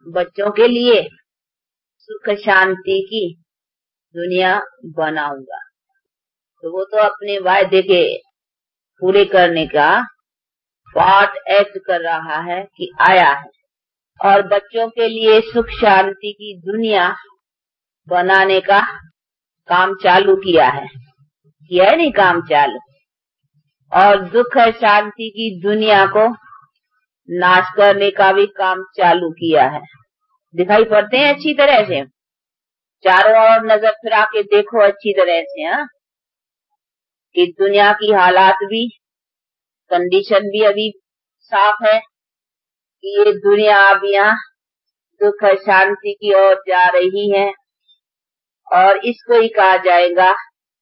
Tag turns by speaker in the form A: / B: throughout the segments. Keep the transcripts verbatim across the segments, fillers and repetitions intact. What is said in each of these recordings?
A: बच्चों के लिए सुख शांति की दुनिया बनाऊंगा। तो वो तो अपने वायदे के पूरे करने का पार्ट एक्ट कर रहा है कि आया है और बच्चों के लिए सुख शांति की दुनिया बनाने का काम चालू किया है। किया है नहीं काम चालू, और दुख शांति की दुनिया को नाश करने का भी काम चालू किया है। दिखाई पड़ते हैं अच्छी तरह से, चारों ओर नजर फिरा के देखो अच्छी तरह से, हाँ, कि दुनिया की हालात भी, कंडीशन भी अभी साफ है कि ये दुनिया अब यहाँ दुख शांति की ओर जा रही है, और इसको ही कहा जाएगा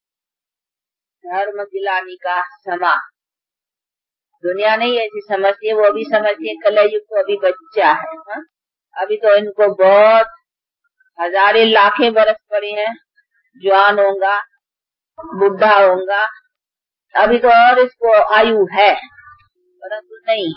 A: धर्म गिलानी का समा। दुनिया नहीं ऐसी समझती है, वो अभी समझती है कलयुग तो अभी बच्चा है, हा? अभी तो इनको बहुत हजारे लाखें बरस पड़े हैं, जवान होगा, बुढ़ा होगा, अभी तो और इसको आयु है, परंतु नहीं,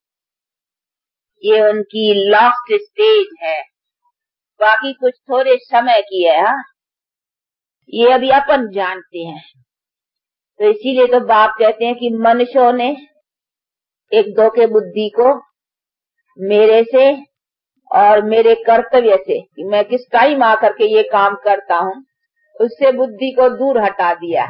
A: ये उनकी लास्ट स्टेज है, बाकी कुछ थोड़े समय की है, हा? ये अभी अपन जानते हैं। तो इसीलिए तो बाप कहते हैं कि मनुष्यों ने एक धोखे बुद्धि को मेरे से और मेरे कर्तव्य से, कि मैं किस टाइम आकर के ये काम करता हूँ, उससे बुद्धि को दूर हटा दिया,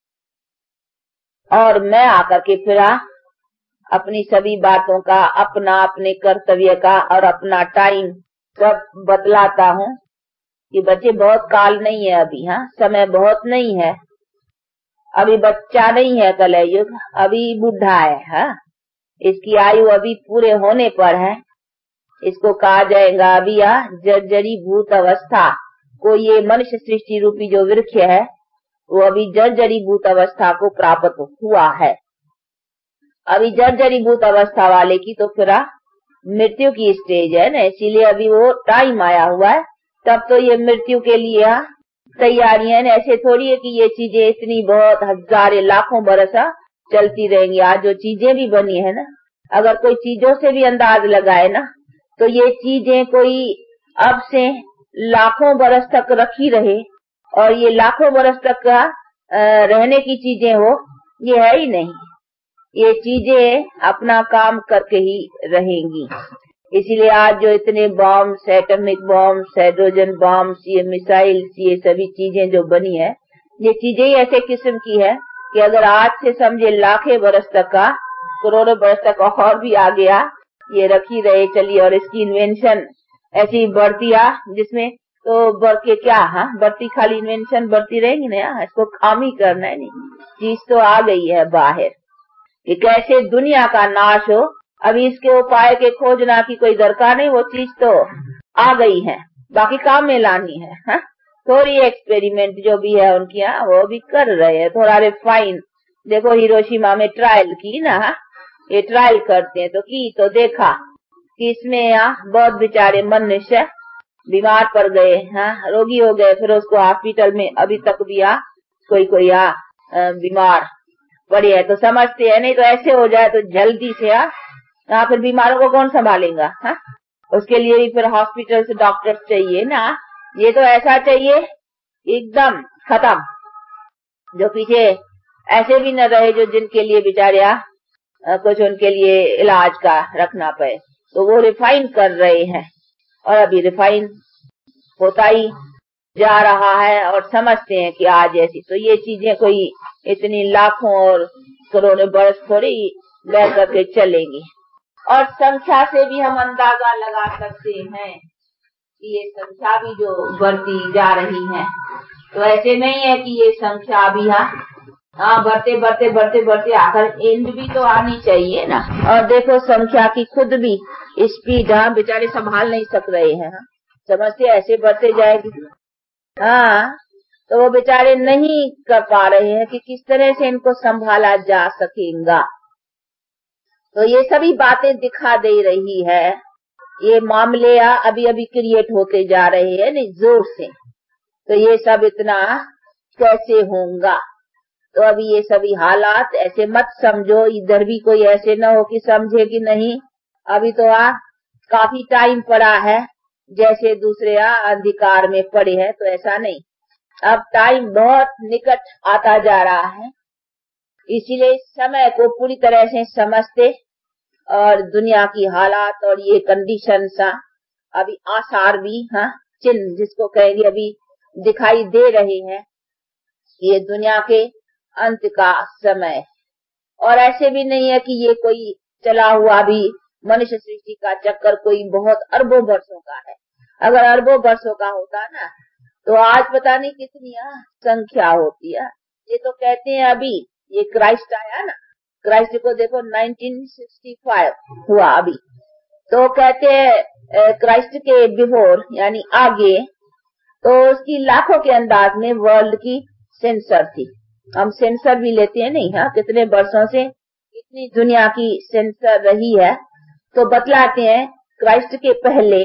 A: और मैं आकर के फिर अपनी सभी बातों का, अपना अपने कर्तव्य का और अपना टाइम सब बतलाता हूँ कि बच्चे बहुत काल नहीं है अभी, हाँ, समय बहुत नहीं है, अभी बच्चा नहीं है कलयुग, अभी बुढ़ा है, हाँ, इसकी आयु अभी पूरे होने पर है। इसको कहा जाएगा अभी यह जर्जरी भूत अवस्था को, ये मनुष्य सृष्टि रूपी जो वृक्ष है वो अभी जर्जरी भूत अवस्था को प्राप्त हुआ है। अभी जर्जरी भूत अवस्था वाले की तो फिर मृत्यु की स्टेज है ना, इसीलिए अभी वो टाइम आया हुआ है, तब तो ये मृत्यु के लिए तैयारियां, ऐसे थोड़ी है कि ये चीजें इतनी बहुत हजारे लाखों बरस चलती रहेंगी। आज जो चीजें भी बनी है ना, अगर कोई चीजों से भी अंदाज लगाए ना, तो ये चीजें कोई अब से लाखों बरस तक रखी रहे, और ये लाखों बरस तक का रहने की चीजें हो, ये है ही नहीं। ये चीजें अपना काम करके ही रहेंगी। इसीलिए आज जो इतने bombs, atomic bombs, hydrogen bombs, ये मिसाइल्स, ये सभी चीजें जो बनी है, ये चीजें ही ऐसे किस्म की है कि अगर आज से समझे लाखे बरस तक का, करोड़ों बरस तक और भी आ गया, ये रखी रहे चलिए, और इसकी इन्वेंशन ऐसी बढ़ती आ, जिसमें तो बढ़ के क्या, हाँ, बढ़ती खाली इन्वेंशन बढ़ती रहेगी ना, इसको काम ही करना है, नहीं चीज तो आ गई है बाहर कि कैसे दुनिया का नाश हो। अभी इसके उपाय के खोजना की कोई दरकार नहीं, वो चीज तो आ गई है, बाकी काम में लानी है, हा? थोड़ी एक्सपेरिमेंट जो भी है उनकी यहाँ वो भी कर रहे हैं, थोड़ा रिफाइन। देखो हिरोशिमा में ट्रायल की ना, हा? ये ट्रायल करते हैं तो की तो देखा कि इसमें यहाँ बहुत बेचारे मनुष्य बीमार पड़ गए, हाँ, रोगी हो गए, फिर उसको हॉस्पिटल में अभी तक भी आ कोई कोई आ बीमार पड़े है, तो समझते हैं नहीं तो ऐसे हो जाए तो जल्दी से आ यहाँ फिर बीमारों को कौन संभालेगा, हाँ? उसके लिए भी फिर हॉस्पिटल से डॉक्टर चाहिए ना। ये तो ऐसा चाहिए एकदम खत्म, जो पीछे ऐसे भी न रहे जो जिनके लिए बेचारे कुछ उनके लिए इलाज का रखना पड़े। तो वो रिफाइन कर रहे हैं, और अभी रिफाइन होता ही जा रहा है, और समझते हैं कि आज ऐसी तो ये चीजें कोई इतनी लाखों और करोड़ों बरस थोड़ी रह करके चलेंगी। और संख्या से भी हम अंदाजा लगा सकते हैं कि ये संख्या भी जो बढ़ती जा रही है, तो ऐसे नहीं है कि ये संख्या भी हाँ बढ़ते बढ़ते बढ़ते बढ़ते आकर एंड भी तो आनी चाहिए ना। और देखो संख्या की खुद भी स्पीड हाँ बेचारे संभाल नहीं सक रहे हैं, समझते ऐसे बढ़ते जाएगी, हाँ, तो वो बेचारे नहीं कर पा रहे हैं कि किस तरह से इनको संभाला जा सकेगा। तो ये सभी बातें दिखा दे रही है, ये मामले अभी अभी क्रिएट होते जा रहे हैं नहीं जोर से, तो ये सब इतना कैसे होगा। तो अभी ये सभी हालात ऐसे मत समझो, इधर भी कोई ऐसे न हो कि समझे कि नहीं, अभी तो आ काफी टाइम पड़ा है, जैसे दूसरे अंधकार में पड़े हैं, तो ऐसा नहीं। अब टाइम बहुत निकट आता जा रहा है, इसीलिए समय को पूरी तरह से समझते और दुनिया की हालात और ये कंडीशन सा अभी आसार भी, हाँ, चिन्ह जिसको कहेंगे, अभी दिखाई दे रहे हैं। ये दुनिया के अंत का समय, और ऐसे भी नहीं है कि ये कोई चला हुआ भी मनुष्य सृष्टि का चक्कर कोई बहुत अरबों वर्षों का है। अगर अरबों वर्षों का होता ना, तो आज पता नहीं कितनी संख्या होती है। ये तो कहते हैं अभी ये क्राइस्ट आया ना, क्राइस्ट को देखो उन्नीस सौ पैंसठ हुआ अभी, तो कहते हैं क्राइस्ट के बिफोर यानी आगे, तो उसकी लाखों के अंदाज में वर्ल्ड की सेंसर थी। हम सेंसर भी लेते हैं नहीं, हाँ, कितने वर्षों से कितनी दुनिया की सेंसर रही है, तो बतलाते हैं क्राइस्ट के पहले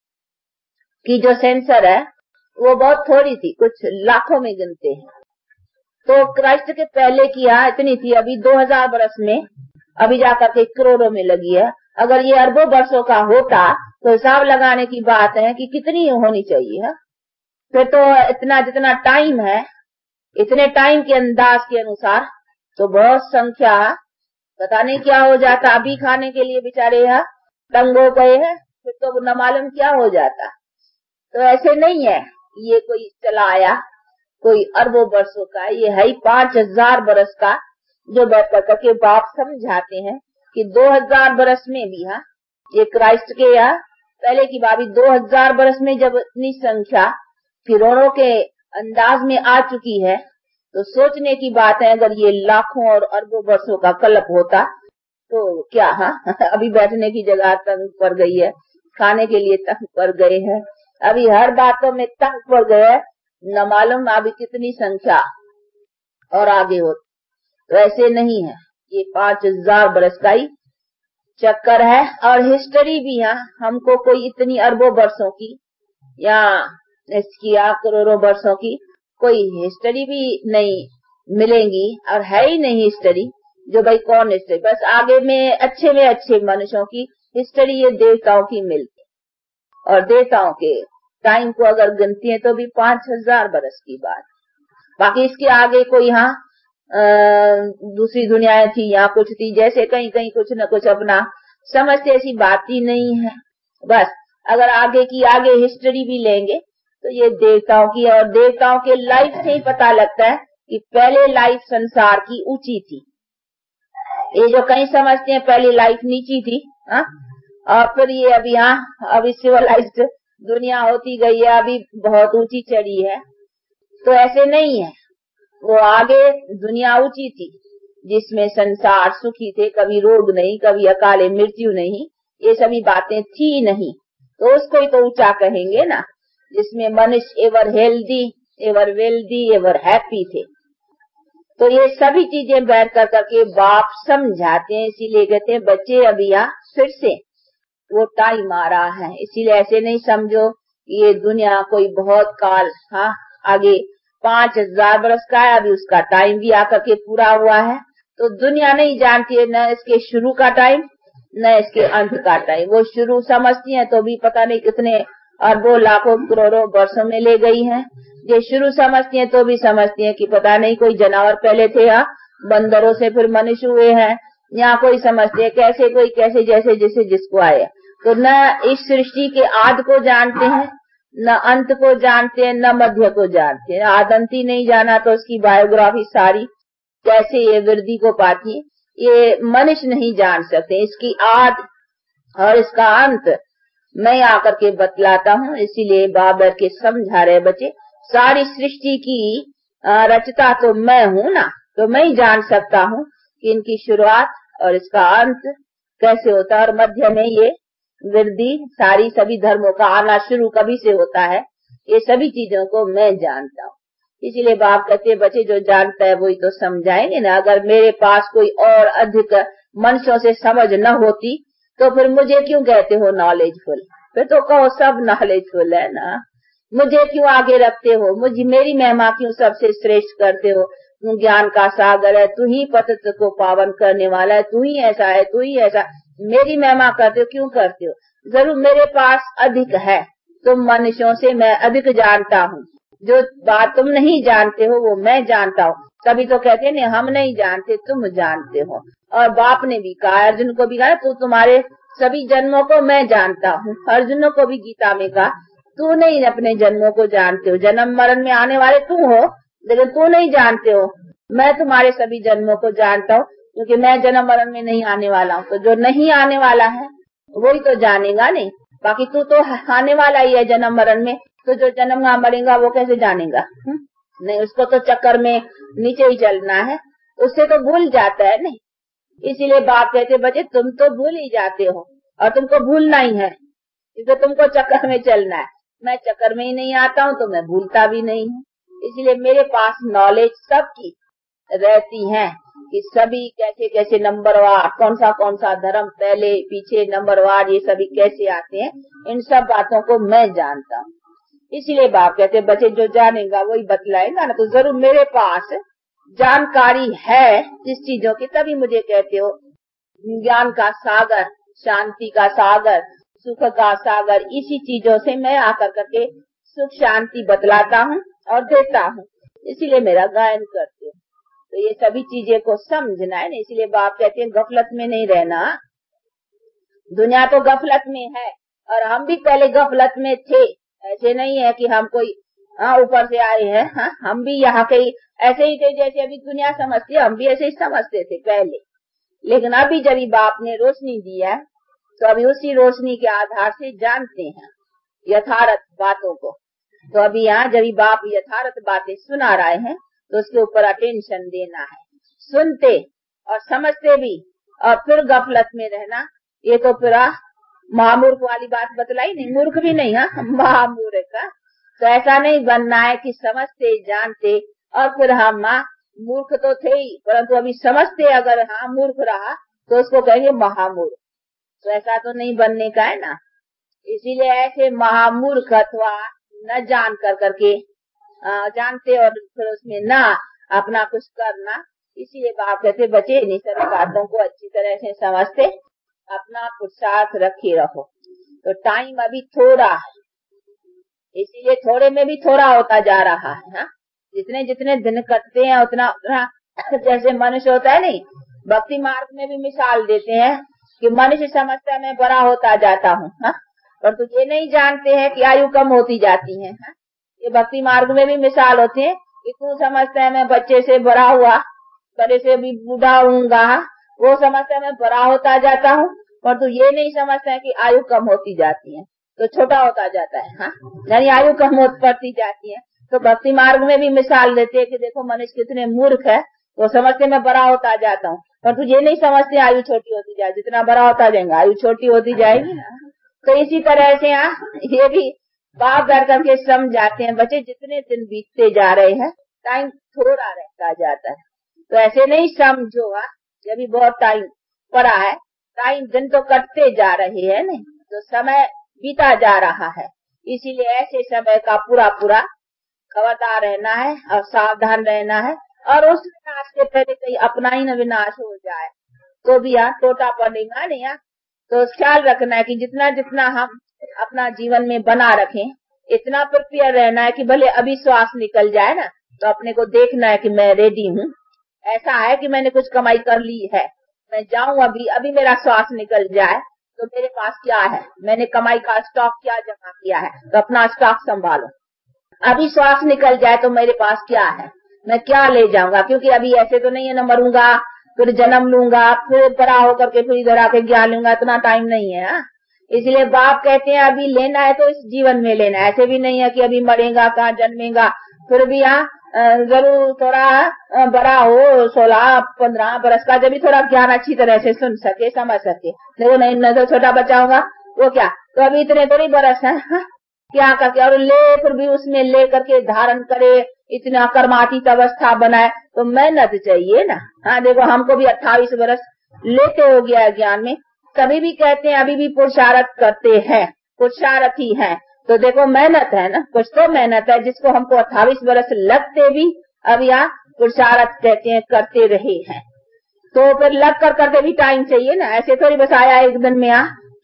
A: की जो सेंसर है वो बहुत थोड़ी थी, कुछ लाखों में गिनते हैं। तो क्राइस्ट के पहले की यहाँ इतनी थी, अभी दो हज़ार बरस में अभी जाकर के करोड़ों में लगी है। अगर ये अरबों वर्षों का होता तो हिसाब लगाने की बात है कि कितनी होनी चाहिए है। फिर तो इतना जितना टाइम है, इतने टाइम के अंदाज के अनुसार तो बहुत संख्या, पता नहीं क्या हो जाता। अभी खाने के लिए बेचारे यहाँ तंग हो गए हैं, फिर तो न मालूम क्या हो जाता। तो ऐसे नहीं है ये कोई चला आया कोई अरबों वर्षों का, ये है ही पांच हजार बरस का, जो बैठ करके बाप समझाते हैं कि दो हजार बरस में भी, हाँ, ये क्राइस्ट के यहाँ पहले की बात, दो हजार बरस में जब इतनी संख्या फिरौनों के अंदाज में आ चुकी है, तो सोचने की बात है अगर ये लाखों और अरबों वर्षों का कल्प होता तो क्या, हाँ, अभी बैठने की जगह तंग पड़ गई है, खाने के लिए तंग पड़ गए हैं, अभी हर बातों में तंग पड़ गए, न मालूम अभी कितनी संख्या और आगे हो। तो ऐसे नहीं है, ये पांच हजार बरस का ही चक्कर है। और हिस्ट्री भी, यहाँ हमको कोई इतनी अरबों वर्षों की या इसकी करोड़ों वर्षों की कोई हिस्ट्री भी नहीं मिलेंगी, और है ही नहीं हिस्ट्री। जो भाई कौन हिस्ट्री, बस आगे में अच्छे में अच्छे मनुष्यों की हिस्ट्री ये देवताओं की मिलती, और देवताओं के टाइम को अगर गिनती है तो भी पांच हजार बरस की बात। बाकी इसके आगे कोई यहाँ दूसरी दुनियाएं थी, यहाँ कुछ थी, जैसे कहीं कहीं कुछ न कुछ अपना समझते, ऐसी बात ही नहीं है। बस अगर आगे की आगे हिस्ट्री भी लेंगे तो ये देवताओं की, और देवताओं के लाइफ से ही पता लगता है कि पहले लाइफ संसार की ऊंची थी। ये जो कहीं समझते हैं पहली लाइफ नीची थी, हा? और फिर ये अभी यहाँ अभी सिविलाइज्ड दुनिया होती गई है, अभी बहुत ऊंची चढ़ी है। तो ऐसे नहीं है, वो आगे दुनिया ऊंची थी जिसमें संसार सुखी थे, कभी रोग नहीं, कभी अकाले मृत्यु नहीं, ये सभी बातें थी नहीं, तो उसको ही तो ऊंचा कहेंगे ना, जिसमें मनुष्य ever healthy, ever wealthy, ever happy थे। तो ये सभी चीजें बैठ कर करके बाप समझाते हैं, इसीलिए कहते हैं बच्चे अभी यहाँ फिर से वो टाइम आ रहा है। इसीलिए ऐसे नहीं समझो ये दुनिया कोई बहुत काल, हाँ, आगे पांच हजार बरस का है, अभी उसका टाइम भी आकर के पूरा हुआ है। तो दुनिया नहीं जानती है न इसके शुरू का टाइम न इसके अंत का टाइम। वो शुरू समझती है तो भी पता नहीं कितने अरबों लाखों करोड़ों वर्षों में ले गई है। ये शुरू समझती है तो भी समझती है कि पता नहीं कोई जानवर पहले थे, यहाँ बंदरों से फिर मनुष्य हुए हैं, यहाँ कोई समझते है कैसे कोई कैसे, जैसे जैसे जिसको आए। तो न इस सृष्टि के आदि को जानते हैं, न अंत को जानते हैं, न मध्य को जानते हैं। आदंती नहीं जाना तो उसकी बायोग्राफी सारी कैसे ये वृद्धि को पाती, ये मनुष्य नहीं जान सकते। इसकी आद और इसका अंत मैं आकर के बतलाता हूँ। इसीलिए बाबर के समझा रहे बच्चे, सारी सृष्टि की रचता तो मैं हूँ ना, तो मैं ही जान सकता हूँ कि इनकी शुरुआत और इसका अंत कैसे होता है, और मध्य में ये वृद्धि, सारी सभी धर्मों का आना शुरू कभी से होता है, ये सभी चीजों को मैं जानता हूँ। इसीलिए बाप कहते हैं बच्चे जो जानता है वही तो समझाएंगे ना। अगर मेरे पास कोई और अधिक मनुष्यों से समझ न होती तो फिर मुझे क्यों कहते हो नॉलेजफुल, फिर तो कहो सब नॉलेजफुल है ना। मुझे क्यों आगे रखते हो, मुझे मेरी महिमा क्यों सबसे श्रेष्ठ करते हो। तू ज्ञान का सागर है, तू ही पतित को पावन करने वाला है, तू ही ऐसा है, तू ही ऐसा, मेरी महिमा करते हो, क्यों करते हो। जरूर मेरे पास अधिक है तुम मनुष्यों से मैं अधिक जानता हूँ। जो बात तुम नहीं जानते हो वो मैं जानता हूँ। तभी तो कहते हैं नहीं हम नहीं जानते तुम जानते हो। और बाप ने भी कहा, अर्जुन को भी कहा, तू तुम्हारे सभी जन्मों को मैं जानता हूँ। अर्जुन को भी गीता में कहा तू नहीं अपने जन्मों को जानते हो, जन्म मरण में आने वाले तू हो लेकिन तू नहीं जानते हो। मैं तुम्हारे सभी जन्मों को जानता हूँ क्योंकि मैं जन्म मरण में नहीं आने वाला हूँ। तो जो नहीं आने वाला है वही तो जानेगा नहीं, बाकी तू तो आने वाला ही है जन्म मरण में। तो जो जन्म ना मरेगा वो कैसे जानेगा? हुँ? नहीं, उसको तो चक्कर में नीचे ही चलना है, उससे तो भूल जाता है। नहीं, इसीलिए बाप कहते बच्चे तुम तो भूल ही जाते हो और तुमको भूलना ही है, क्योंकि तुमको चक्कर में चलना है। मैं चक्कर में ही नहीं आता हूँ तो मैं भूलता भी नहीं हूँ। इसलिए मेरे पास नॉलेज सबकी रहती है कि सभी कैसे कैसे नंबरवार, कौन सा कौन सा धर्म पहले पीछे नंबरवार, ये सभी कैसे आते हैं, इन सब बातों को मैं जानता हूँ। इसीलिए बाप कहते बच्चे जो जानेगा वही बतलाएगा ना। तो जरूर मेरे पास जानकारी है जिस चीजों की, तभी मुझे कहते हो ज्ञान का सागर, शांति का सागर, सुख का सागर, इसी चीजों से मैं आकर करके सुख शांति बतलाता हूँ और देता हूँ। इसीलिए मेरा गायन करते हो। तो ये सभी चीजें को समझना है ना। इसलिए बाप कहते हैं गफलत में नहीं रहना। दुनिया तो गफलत में है और हम भी पहले गफलत में थे। ऐसे नहीं है कि हम कोई हाँ ऊपर से आए हैं। हाँ, हम भी यहाँ के ऐसे ही थे जैसे अभी दुनिया समझती है, हम भी ऐसे ही समझते थे पहले। लेकिन अभी जब बाप ने रोशनी दी है तो अभी उसी रोशनी के आधार से जानते हैं यथार्थ बातों को। तो अभी यहाँ जब बाप यथार्थ बातें सुना रहे हैं तो उसके ऊपर अटेंशन देना है। सुनते और समझते भी और फिर गफलत में रहना, ये तो पूरा महामूर्ख वाली बात बतलाई नहीं। मूर्ख भी नहीं, हाँ महामूर्ख का। तो ऐसा नहीं बनना है कि समझते जानते और फिर हम माँ मूर्ख तो थे ही, परंतु अभी समझते अगर हाँ मूर्ख रहा तो उसको कहेंगे महामूर्ख। तो ऐसा तो नहीं बनने का है ना। इसीलिए ऐसे महामूर्ख अथवा न जान कर करके आ, जानते और फिर उसमें न अपना कुछ करना। इसीलिए बाप कहते बच्चे इन सभी बातों को अच्छी तरह से समझते अपना पुरुषार्थ रखे रहो। तो टाइम अभी थोड़ा है, इसीलिए थोड़े में भी थोड़ा होता जा रहा है। हाँ? जितने जितने दिन कटते हैं उतना उतना जैसे मनुष्य होता है नहीं, भक्ति मार्ग में भी मिसाल देते हैं कि मनुष्य समझता है मैं बड़ा होता जाता हूँ, पर तो ये नहीं जानते हैं कि आयु कम होती जाती है। हा? ये भक्ति मार्ग में भी मिसाल होते हैं कि तू समझता है मैं बच्चे से बड़ा हुआ, बड़े से भी बूढ़ा होऊंगा, वो समझता है मैं बड़ा होता जाता हूँ, पर तो ये नहीं समझता है कि आयु कम होती जाती है तो छोटा होता जाता है। हाँ, यानी आयु कम होती जाती है। तो भक्ति मार्ग में भी मिसाल देते हैं कि देखो मनुष्य कितने मूर्ख है, तो समझते मैं बड़ा होता जाता हूँ, पर तो ये नहीं समझते आयु छोटी होती जाए, जितना बड़ा होता जाएगा आयु छोटी होती जाएगी ना। तो इसी तरह से यहाँ ये भी बाप बैठ करके समझाते हैं बच्चे जितने दिन बीतते जा रहे हैं टाइम थोड़ा रहता जाता है। तो ऐसे नहीं समझो जब भी बहुत टाइम पड़ा है, टाइम दिन तो कटते जा रहे हैं नहीं, तो समय बीता जा रहा है। इसीलिए ऐसे समय का पूरा पूरा खबरदार रहना है और सावधान रहना है। और उस विनाश के पहले कहीं अपना ही न विनाश हो जाए तो भी यहाँ टोटा पड़ेगा नहीं। यहाँ तो ख्याल रखना है कि जितना जितना हम अपना जीवन में बना रखें, इतना प्रिपेयर रहना है कि भले अभी श्वास निकल जाए ना तो अपने को देखना है कि मैं रेडी हूँ। ऐसा है कि मैंने कुछ कमाई कर ली है, मैं जाऊं अभी अभी मेरा श्वास निकल जाए तो मेरे पास क्या है, मैंने कमाई का स्टॉक क्या जमा किया है, तो अपना स्टॉक संभालो। अभी श्वास निकल जाए तो मेरे पास क्या है, मैं क्या ले जाऊंगा, क्योंकि अभी ऐसे तो नहीं है न मरूंगा फिर जन्म लूंगा फिर बड़ा होकर के फिर इधर आके ज्ञान लूंगा, इतना टाइम नहीं है। हा? इसलिए बाप कहते हैं अभी लेना है तो इस जीवन में लेना है। ऐसे भी नहीं है कि अभी मरेगा कहाँ जन्मेगा, फिर भी यहाँ जरूर थोड़ा बड़ा हो सोलह पंद्रह बरस का, जब भी थोड़ा ज्ञान अच्छी तरह से सुन सके समझ सके। देखो नहीं न तो छोटा बच्चा होगा वो क्या, तो अभी इतने थोड़ी बरस है क्या करके और ले फिर भी उसमें ले करके धारण करे, इतना कर्मातीत अवस्था बनाए, तो मेहनत चाहिए ना। हाँ देखो हमको भी अट्ठाईस बरस लेते हो गया ज्ञान में, तभी भी कहते हैं अभी भी पुरुषार्थ करते हैं, पुरुषार्थी हैं। तो देखो मेहनत है ना, कुछ तो मेहनत है जिसको हमको अट्ठाईस बरस लगते भी अब यहाँ पुरुषार्थ कहते हैं करते रहे हैं। तो फिर लग कर करके भी टाइम चाहिए ना, ऐसे थोड़ी बस आया एक दिन में यहाँ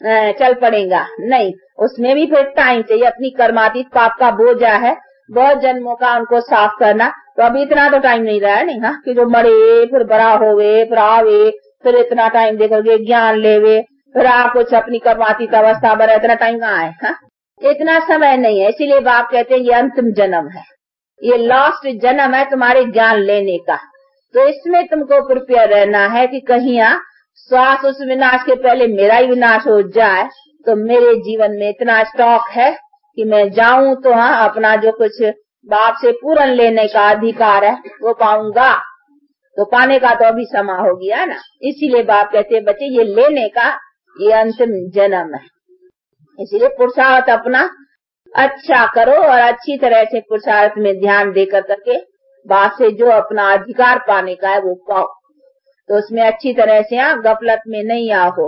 A: चल पड़ेगा, नहीं, उसमें भी फिर टाइम चाहिए। अपनी कर्मातीत पाप का बोझा है, बहुत जन्मों का उनको साफ करना, तो अभी इतना तो टाइम नहीं रहा है नहीं, हाँ, कि जो मरे फिर बड़ा होवे फिर आवे फिर इतना टाइम देकर ज्ञान लेवे फिर आ कुछ अपनी कर्मातीत अवस्था बना, इतना टाइम कहाँ है, हाँ? इतना समय नहीं है। इसीलिए बाप कहते हैं ये अंतिम जन्म है, ये लास्ट जन्म है तुम्हारे ज्ञान लेने का। तो इसमें तुमको प्रिपेयर रहना है कि कहीं यहाँ श्वास उस विनाश के पहले मेरा ही विनाश हो जाए, तो मेरे जीवन में इतना स्टॉक है कि मैं जाऊं तो हाँ अपना जो कुछ बाप से पूर्ण लेने का अधिकार है वो पाऊंगा। तो पाने का तो अभी समय हो गया ना। इसीलिए बाप कहते हैं बच्चे ये लेने का ये अंतिम जन्म है। इसीलिए पुरुषार्थ अपना अच्छा करो और अच्छी तरह से पुरुषार्थ में ध्यान देकर करके बाप से जो अपना अधिकार पाने का है वो पाओ। तो उसमें अच्छी तरह से हाँ गफलत में नहीं आओ।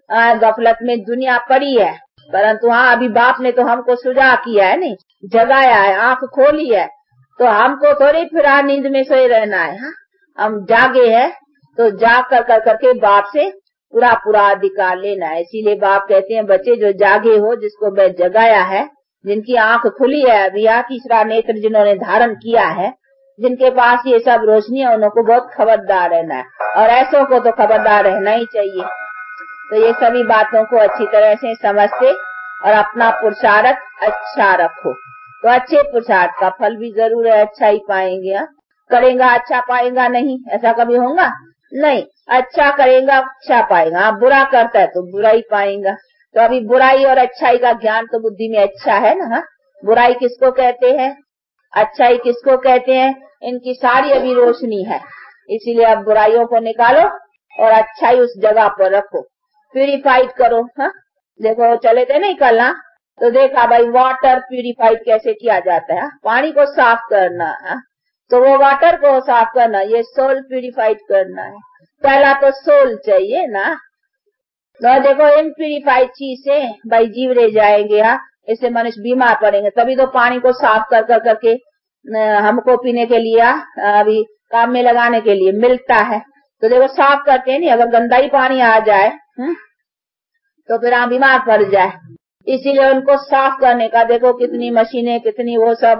A: गफलत में दुनिया पड़ी है, परंतु हाँ अभी बाप ने तो हमको सुझाव किया है, नहीं जगाया है, आंख खोली है, तो हमको थोड़ी फिर नींद में सोए रहना है। हाँ हम जागे हैं तो जाग कर कर करके बाप से पूरा पूरा अधिकार लेना है। इसीलिए बाप कहते हैं बच्चे जो जागे हो, जिसको मैं जगाया है, जिनकी आंख खुली है, अभी यहाँ तीसरा नेत्र जिन्होंने धारण किया है, जिनके पास ये सब रोशनी है, उनको बहुत खबरदार रहना है, और ऐसों को तो खबरदार रहना ही चाहिए। तो ये सभी बातों को अच्छी तरह से समझते और अपना पुरुषार्थ अच्छा रखो, तो अच्छे पुरुषार्थ का फल भी जरूर है, अच्छा ही पाएंगे। हा? करेगा अच्छा पाएगा नहीं, ऐसा कभी होगा नहीं। अच्छा करेगा अच्छा पाएगा, हाँ बुरा करता है तो बुरा ही पाएगा। तो अभी बुराई और अच्छाई का ज्ञान तो बुद्धि में अच्छा है ना। हा? बुराई किसको कहते हैं, अच्छाई किसको कहते हैं, इनकी सारी अभी रोशनी है। इसीलिए अब बुराइयों को निकालो और अच्छाई उस जगह पर रखो, प्यूरिफाइड करो। हाँ देखो चले थे नहीं कल, हाँ तो देखा भाई वाटर प्यूरिफाइड कैसे किया जाता है, पानी को साफ करना है, तो वो वाटर को साफ करना, ये सोल प्यूरिफाइड करना है। पहला तो सोल चाहिए ना। तो देखो इम्प्यूरिफाइड चीज से भाई जीव रह जाएंगे, हाँ इससे मनुष्य बीमार पड़ेंगे। तभी तो पानी को साफ कर कर करके हमको पीने के लिए अभी काम में लगाने के लिए मिलता है। तो देखो साफ करते हैं नहीं, अगर गंदा ही पानी आ जाए हुँ? तो फिर हम बीमार पड़ जाए। इसीलिए उनको साफ करने का देखो कितनी मशीनें, कितनी वो सब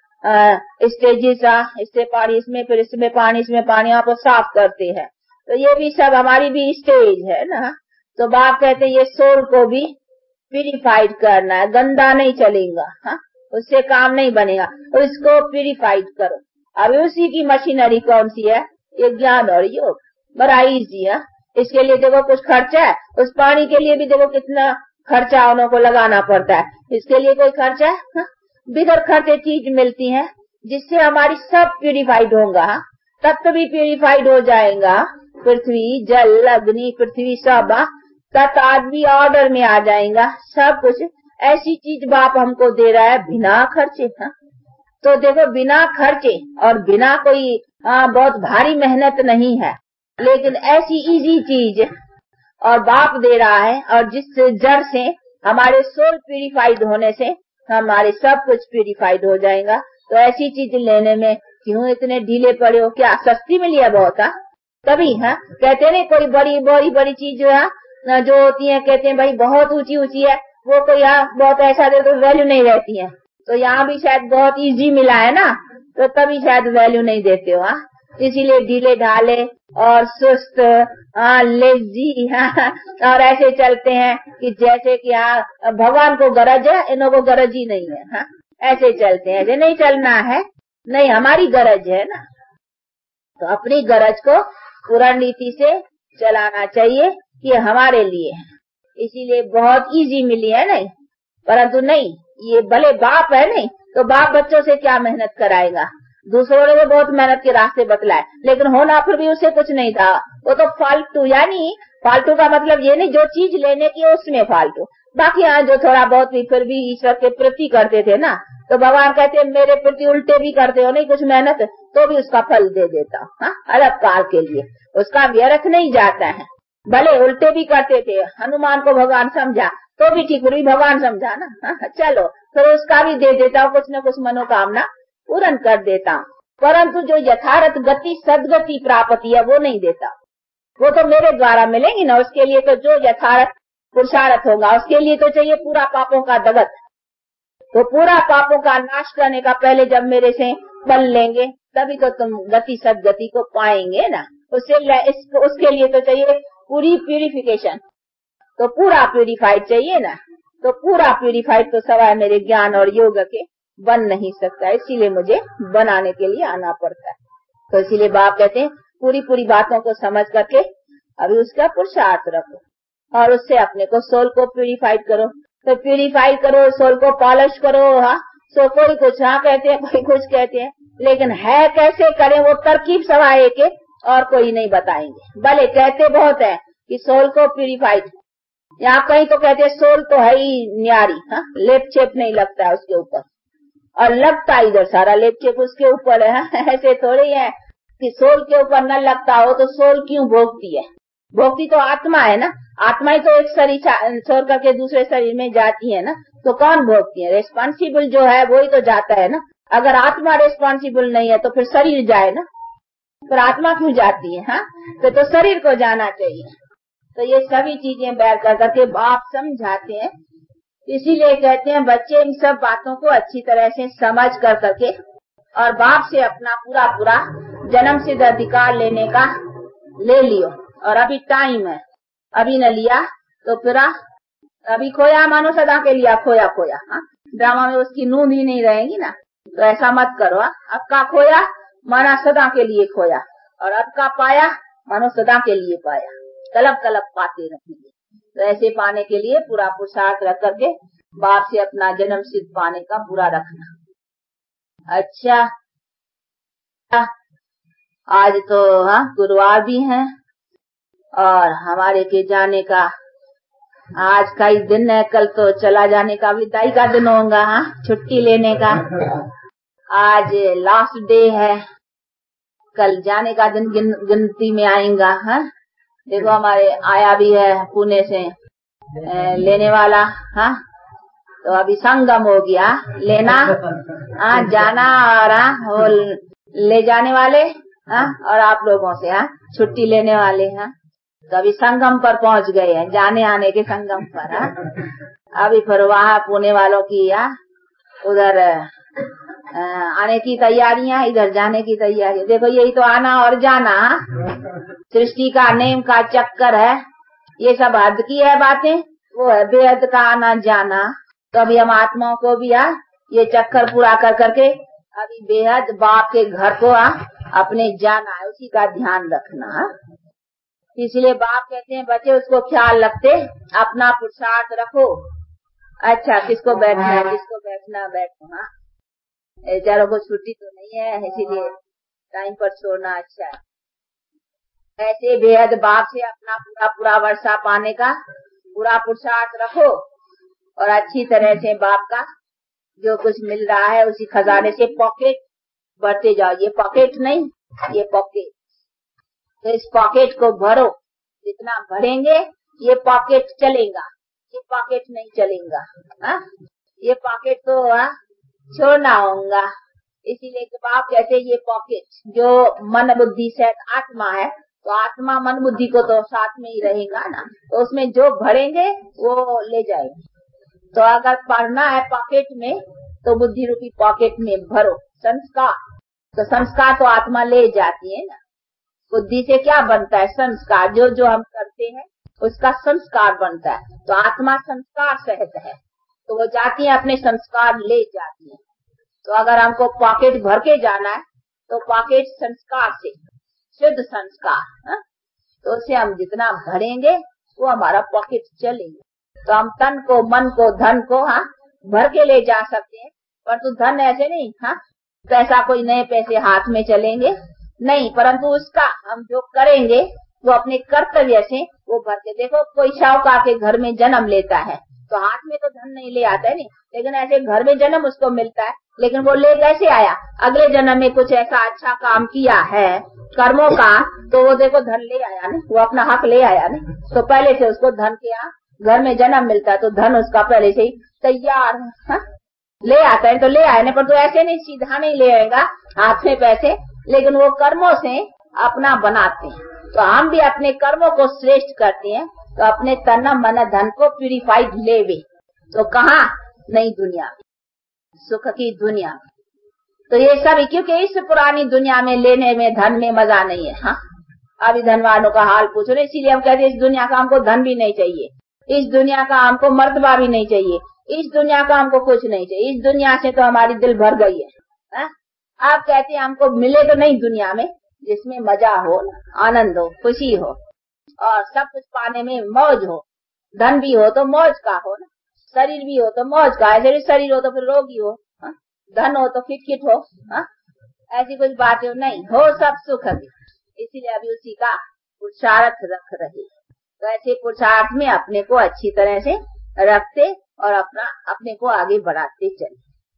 A: स्टेजेस, इससे पानी इसमें, फिर इसमें पानी, इसमें पानी, आपको साफ करते हैं। तो ये भी सब हमारी भी स्टेज है ना। तो बाप कहते हैं ये सोल को भी प्यूरिफाइड करना है, गंदा नहीं चलेगा, हाँ उससे काम नहीं बनेगा, तो इसको प्यूरिफाइड करो। अभी उसी की मशीनरी कौन सी है, ये ज्ञान और योग, बड़ा इजी है। इसके लिए देखो कुछ खर्चा है, उस पानी के लिए भी देखो कितना खर्चा उनको लगाना पड़ता है, इसके लिए कोई खर्चा है, हाँ? बिगर खर्चे चीज मिलती है जिससे हमारी सब प्यूरिफाइड होगा। हाँ? तत्व भी प्यूरिफाइड हो जाएगा, पृथ्वी जल अग्नि पृथ्वी सब तत्व आदमी ऑर्डर में आ जाएगा, सब कुछ ऐसी चीज बाप हमको दे रहा है बिना खर्चे। हाँ? तो देखो बिना खर्चे और बिना कोई आ, बहुत भारी मेहनत नहीं है, लेकिन ऐसी इजी चीज और बाप दे रहा है, और जिस जड़ से हमारे सोल प्यूरिफाइड होने से हमारे सब कुछ प्यूरिफाइड हो जाएगा। तो ऐसी चीज लेने में क्यों इतने ढीले पड़े हो, क्या सस्ती मिली है बहुत? हाँ तभी हाँ कहते नहीं कोई बड़ी बड़ी बड़ी चीज जो है जो होती है, कहते हैं भाई बहुत ऊंची ऊंची है, वो कोई यहाँ बहुत ऐसा दे तो वैल्यू नहीं रहती है। तो यहाँ भी शायद बहुत इजी मिला है ना, तो तभी शायद वैल्यू नहीं देते हो। हाँ इसीलिए ढीले ढाले और सुस्त, हाँ लेजी, हाँ और ऐसे चलते हैं कि जैसे कि हाँ भगवान को गरज है, इन्हों को गरज ही नहीं है। हाँ ऐसे चलते हैं, ऐसे नहीं चलना है, नहीं हमारी गरज है ना, तो अपनी गरज को पूर्ण रीति से चलाना चाहिए कि हमारे लिए है। इसीलिए बहुत इजी मिली है नहीं, परंतु नहीं ये भले बाप है नहीं, तो बाप बच्चों से क्या मेहनत कराएगा। दूसरों ने तो बहुत मेहनत के रास्ते बतलाए, लेकिन होना फिर भी उसे कुछ नहीं था, वो तो फालतू, यानी फालतू का मतलब ये नहीं जो चीज लेने की उसमें फालतू, बाकी यहाँ जो थोड़ा बहुत भी फिर भी ईश्वर के प्रति करते थे ना, तो भगवान कहते मेरे प्रति उल्टे भी करते हो नहीं कुछ मेहनत, तो भी उसका फल दे देता हूँ अलग काल के लिए, उसका व्यर्थ नहीं जाता है। भले उल्टे भी करते थे, हनुमान को भगवान समझा तो भी ठीक, भी भगवान समझा ना, हाँ चलो फिर तो उसका भी दे देता हूँ, कुछ न कुछ मनोकामना पूर्ण कर देता हूँ, परंतु जो यथार्थ गति सदगति प्राप्ति है वो नहीं देता, वो तो मेरे द्वारा मिलेगी ना। उसके लिए तो जो यथार्थ पुरुषार्थ होगा। उसके लिए तो चाहिए पूरा पापों का दगत। तो पूरा पापों का नाश करने का पहले जब मेरे से बल लेंगे तभी तो तुम गति सदगति को पाएंगे ना। उससे उसके लिए तो चाहिए पूरी प्यूरिफिकेशन। तो पूरा प्यूरिफाइड चाहिए ना। तो पूरा प्यूरिफाइड तो सवाए मेरे ज्ञान और योग के बन नहीं सकता, इसीलिए मुझे बनाने के लिए आना पड़ता है। तो इसीलिए बाप कहते हैं पूरी पूरी बातों को समझ करके अभी उसका पुरुषार्थ रखो और उससे अपने को सोल को प्यूरिफाइड करो। तो प्यूरिफाइड करो, सोल को पॉलिश करो। हाँ, सो कोई कुछ हाँ कहते हैं, कोई कुछ कहते हैं, लेकिन है कैसे करें वो तरकीब सवाए के और कोई नहीं बताएंगे। भले कहते बहुत है कि सोल को प्यूरिफाइड, यहाँ कहीं तो कहते हैं सोल तो है ही न्यारी, हाँ, लेप चेप नहीं लगता है उसके ऊपर, और लगता इधर सारा लेप चेप उसके ऊपर है। हाँ? ऐसे थोड़ी है कि सोल के ऊपर न लगता हो तो सोल क्यों भोगती है? भोगती तो आत्मा है ना। आत्मा ही तो एक शरीर छोड़ करके दूसरे शरीर में जाती है ना। तो कौन भोगती है? रेस्पॉन्सिबल जो है वही तो जाता है ना। अगर आत्मा रेस्पॉन्सिबल नहीं है तो फिर शरीर जाए ना, फिर आत्मा क्यों जाती है? हाँ, तो, तो शरीर को जाना चाहिए। तो ये सभी चीजें बैर कर करके बाप समझाते हैं। इसीलिए कहते हैं बच्चे इन सब बातों को अच्छी तरह से समझ कर करके और बाप से अपना पूरा पूरा जन्म सिद्ध अधिकार लेने का ले लियो। और अभी टाइम है, अभी न लिया तो फिर अभी खोया मानो सदा के लिया खोया खोया। हाँ, ड्रामा में उसकी नूंद ही नहीं रहेगी ना। तो ऐसा मत करो। अब का खोया माना सदा के लिए खोया, और अब का पाया मानो सदा के लिए पाया। कलब कलब पाते रहेंगे। तो ऐसे पाने के लिए पूरा पुरुषार्थ रख करके बाप से अपना जन्म सिद्ध पाने का पूरा रखना। अच्छा, आज तो हाँ गुरुवार भी है और हमारे के जाने का आज का ही दिन है। कल तो चला जाने का विदाई का दिन होगा, हाँ, छुट्टी लेने का। आज लास्ट डे है, कल जाने का दिन गिन, गिनती में आएगा। हाँ, देखो हमारे आया भी है पुणे से ए, लेने वाला। हाँ, तो अभी संगम हो गया लेना, हाँ, जाना और हाँ, वो ले जाने वाले, हाँ, और आप लोगों से हाँ छुट्टी लेने वाले। हाँ, तो अभी संगम पर पहुंच गए हैं, जाने आने के संगम पर। हाँ, अभी फिर वहाँ पुणे वालों की या उधर आने की तैयारियां, इधर जाने की तैयारी। देखो यही तो आना और जाना, सृष्टि का नेम का चक्कर है। ये सब हद की है बातें, वो है बेहद का आना जाना। तो अभी हम आत्माओं को भी आ ये चक्कर पूरा कर करके अभी बेहद बाप के घर को आ अपने जाना है, उसी का ध्यान रखना। इसलिए बाप कहते हैं बच्चे उसको ख्याल रखते, अपना पुरुषार्थ रखो। अच्छा, किसको बैठना है, किसको बैठना बैठो। हाँ, बेचारों को छुट्टी तो नहीं है, इसीलिए टाइम पर छोड़ना अच्छा है। ऐसे बेहद बाप से अपना पूरा पूरा वर्षा पाने का पूरा पुरुषार्थ रखो और अच्छी तरह से बाप का जो कुछ मिल रहा है उसी खजाने से पॉकेट बढ़ते जाओ। ये पॉकेट नहीं, ये पॉकेट। तो इस पॉकेट को भरो, जितना भरेंगे ये पॉकेट चलेगा, ये पॉकेट नहीं चलेगा। हाँ, ये पॉकेट तो हाँ छोड़ना होगा। इसीलिए बाप कहते ये पॉकेट जो मन बुद्धि से आत्मा है, तो आत्मा मन बुद्धि को तो साथ में ही रहेगा ना, तो उसमें जो भरेंगे वो ले जाएंगे। तो अगर पढ़ना है पॉकेट में तो बुद्धि रूपी पॉकेट में भरो संस्कार। तो संस्कार तो आत्मा ले जाती है ना। बुद्धि से क्या बनता है? संस्कार। जो जो हम करते हैं उसका संस्कार बनता है। तो आत्मा संस्कार सहित है, तो वो जाती है अपने संस्कार ले जाती है। तो अगर हमको पॉकेट भर के जाना है तो पॉकेट संस्कार से, शुद्ध संस्कार, हा? तो उसे हम जितना भरेंगे वो हमारा पॉकेट चलेगा। तो हम तन को, मन को, धन को हाँ भर के ले जा सकते हैं, परंतु धन ऐसे नहीं। हाँ, पैसा कोई नए पैसे हाथ में चलेंगे नहीं, परंतु उसका हम जो करेंगे वो अपने कर्तव्य से वो भर के। देखो कोई शाहूकार के घर में जन्म लेता है तो हाथ में तो धन नहीं ले आता है नहीं, लेकिन ऐसे घर में जन्म उसको मिलता है। लेकिन वो ले कैसे आया? अगले जन्म में कुछ ऐसा अच्छा काम किया है कर्मों का, तो वो देखो धन ले आया नहीं, वो अपना हक ले आया नहीं। तो पहले से उसको धन किया, घर में जन्म मिलता है तो धन उसका पहले से ही तैयार है, ले आता है। तो ले आए नहीं, पर तो ऐसे नहीं सीधा नहीं ले आएगा हाथ में पैसे, लेकिन वो कर्मों से अपना बनाते हैं। तो हम भी अपने कर्मों को श्रेष्ठ करते हैं तो अपने तन मन धन को प्यूरिफाइड लेवे तो कहाँ नई दुनिया में, सुख की दुनिया में। तो ये सब क्योंकि इस पुरानी दुनिया में लेने में धन में मजा नहीं है। हाँ, अभी धन वालों का हाल पूछो ना, इसीलिए हम कहते हैं इस दुनिया का हमको धन भी नहीं चाहिए, इस दुनिया का हमको मर्तबा भी नहीं चाहिए, इस दुनिया का हमको कुछ नहीं चाहिए, इस दुनिया से तो हमारी दिल भर गई है। हा? आप कहते हैं हमको मिले तो नहीं दुनिया में जिसमें मजा हो, आनंद हो, खुशी हो और सब कुछ पाने में मौज हो। धन भी हो तो मौज का हो ना, शरीर भी हो तो मौज का, ऐसे भी शरीर हो तो फिर रोगी हो, हा? धन हो तो खिटखिट हो, हा? ऐसी कुछ बातें नहीं हो, सब सुख की। इसीलिए अभी उसी का पुरुषार्थ रख रहे। तो ऐसे पुरुषार्थ में अपने को अच्छी तरह से रखते और अपना अपने को आगे बढ़ाते चले।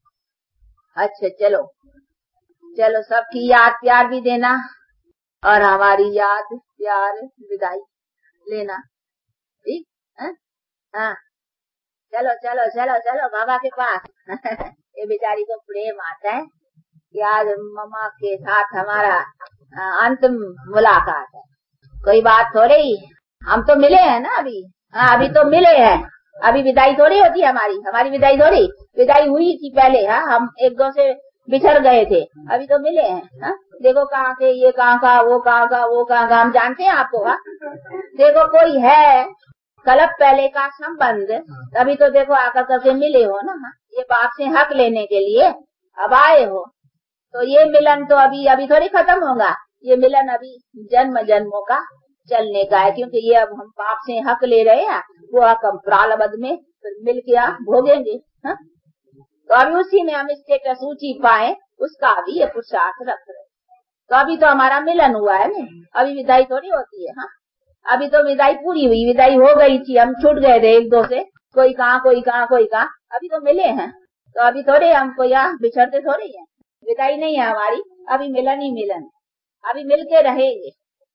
A: अच्छा चलो चलो, सबकी याद प्यार भी देना और हमारी याद प्यार विदाई लेना, ठीक है? हाँ, चलो चलो चलो चलो बाबा के पास। ये बेचारी को प्रेम आता है कि आज मम्मा के साथ हमारा अंतिम मुलाकात है। कोई बात थोड़ी, हम तो मिले हैं ना अभी। हाँ, अभी तो मिले हैं, अभी विदाई थोड़ी होती है हमारी, हमारी विदाई थोड़ी, विदाई हुई थी पहले। हाँ, हम एक दो से बिछड़ गए थे, अभी तो मिले हैं। हाँ, देखो कहाँ के, ये कहाँ का, वो कहाँ का, वो कहाँ का, हम जानते हैं आपको। हाँ, देखो कोई है कलप पहले का संबंध, अभी तो देखो आकर करके मिले हो ना। हाँ, ये बाप से हक लेने के लिए अब आए हो, तो ये मिलन तो अभी अभी थोड़ी खत्म होगा। ये मिलन अभी जन्म जन्मों का चलने का है, क्योंकि ये अब हम बाप से हक ले रहे हैं, वो हक हम प्रारब्ध में फिर मिल के आप भोगेंगे। हाँ, तो अभी उसी में हम स्टेटस ऊंची पाए, उसका अभी ये पुरुषार्थ रख रहे। तो अभी तो हमारा मिलन हुआ है ना, अभी विदाई थोड़ी होती है। हाँ, अभी तो विदाई पूरी हुई, विदाई हो गई थी, हम छूट गए थे एक दो से, कोई कहाँ कोई कहाँ कोई कहाँ, अभी तो मिले हैं। तो अभी थोड़े हमको यहाँ बिछड़ते थोड़े हैं, विदाई नहीं है हमारी, अभी मिलन ही मिलन, अभी मिलके रहेंगे।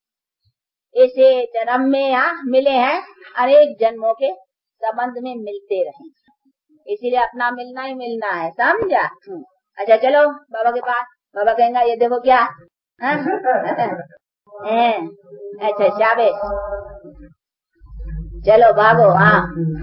A: ऐसे जन्म में यहाँ मिले हैं, अनेक जन्मों के संबंध में मिलते रहेंगे, इसीलिए अपना मिलना ही मिलना है, समझा? अच्छा चलो बाबा के पास, बाबा कहेंगा ये देखो क्या। हाँ? अच्छा शाबाश, चलो भागो। हाँ,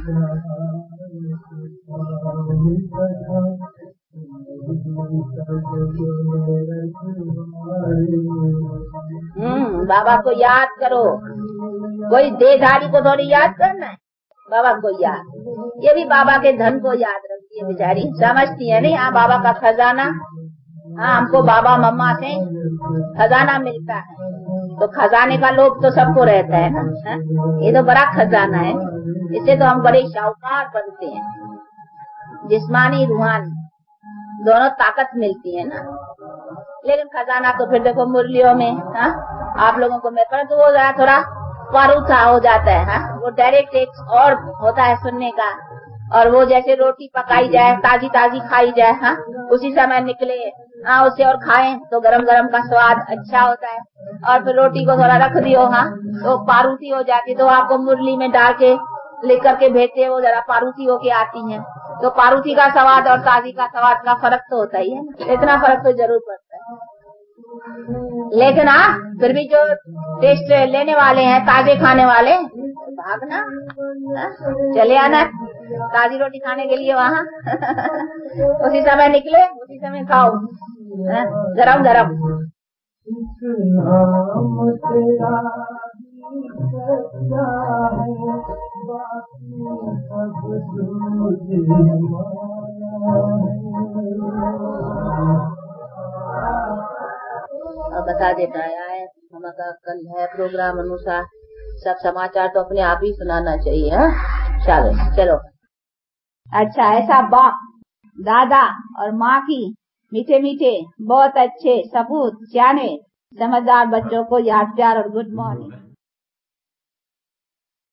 A: हम्म बाबा को याद करो, कोई देहधारी को थोड़ी याद करना है, बाबा को याद। ये भी बाबा के धन को याद रखती है बेचारी, समझती है नहीं। हाँ, बाबा का खजाना, हाँ हमको बाबा मम्मा से खजाना मिलता है, तो खजाने का लोभ तो सबको रहता है ना। है? ये तो बड़ा खजाना है, इससे तो हम बड़े शाहूकार बनते हैं, जिस्मानी रूहानी दोनों ताकत मिलती है ना। लेकिन खजाना तो फिर देखो मुरलियों में, हाँ आप लोगों को मैं परंतु वो जरा थोड़ा पारूथा हो जाता है। हाँ, वो डायरेक्ट एक और होता है सुनने का, और वो जैसे रोटी पकाई जाए, ताजी ताजी खाई जाए, हाँ उसी समय निकले, हाँ उसे और खाएं तो गरम गरम का स्वाद अच्छा होता है। और फिर रोटी को थोड़ा रख दियो, हाँ तो पारूथी हो जाती, तो आपको मुरली में डाल के लेकर के भेजते, वो जरा पारूथी होके आती हैं। तो पारूथी का स्वाद और ताजी का स्वाद का फर्क तो होता ही है, इतना फर्क तो जरूर पड़ता है। लेकिन हाँ फिर भी जो टेस्ट लेने वाले हैं, ताजे खाने वाले, भागना चले आना ताजी रोटी खाने के लिए वहाँ। उसी समय निकले, उसी समय खाओ गरम गरम। अब बता देता है हमारा कल है प्रोग्राम अनुसार, सब समाचार तो अपने आप ही सुनाना चाहिए। हाँ चलो चलो। अच्छा, ऐसा बाप दादा और माँ की मीठे मीठे बहुत अच्छे सपूत सियाने समझदार बच्चों को याद प्यार और गुड मॉर्निंग।